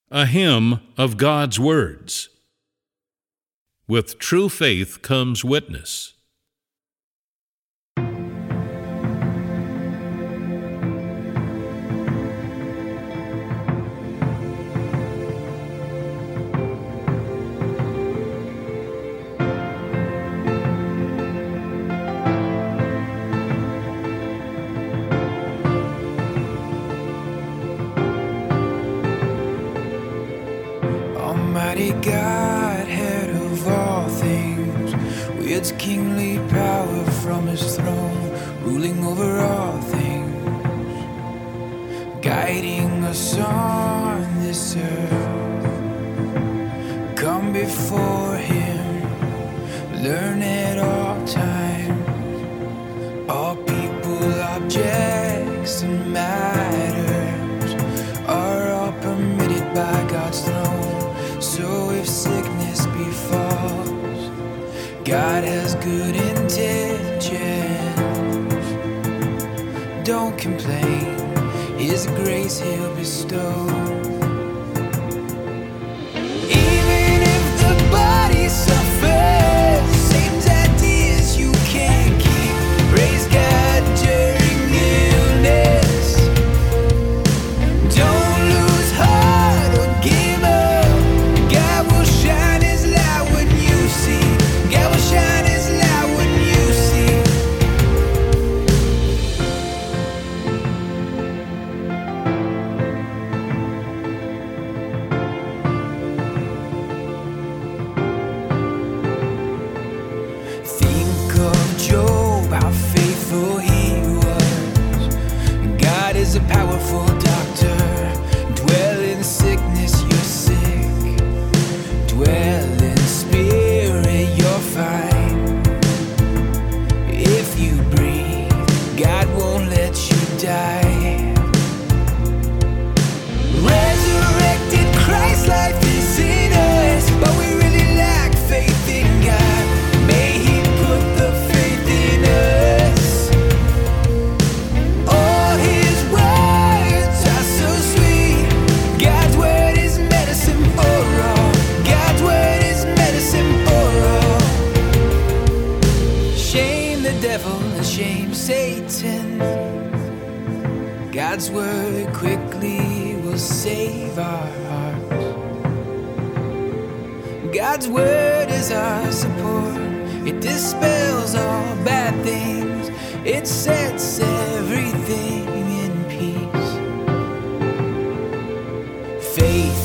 A hymn of God's words. With true faith comes witness. Almighty God, head of all things, wields kingly power from his throne, ruling over all things, guiding us on this earth. Come before him, learn at all times, all people, objects, and matters are all permitted by God's throne. So if sickness befalls, God has good intentions. Don't complain, his grace he'll bestow. Even if the body suffers, Satan's ideas you can't keep. Praise God during illness. Don't lose heart or give up. God will shine his light when you see. God will shine his light when you see. Think of Job, how faithful he was. God is a powerful doctor. Dwell in sickness, you're sick. Dwell in spirit, you're fine. If you breathe, God won't let you die. Resurrected Christ, life is in us, but we really lack faith in God. May he put the faith in us. All his words are so sweet. God's word is medicine for all. God's word is medicine for all. Shame the devil and shame Satan. God's word quickly will save our hearts. God's word is our support. It dispels all bad things. It sets everything in peace. Faith